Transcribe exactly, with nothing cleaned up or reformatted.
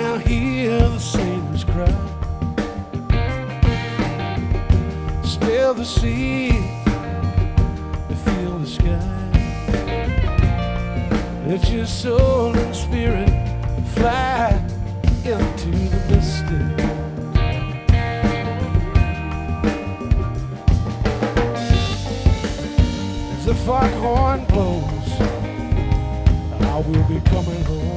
Now hear the sailors cry, smell the sea, feel the sky. Let your soul and spirit fly into the mystic. As the foghorn blows, I will be coming home.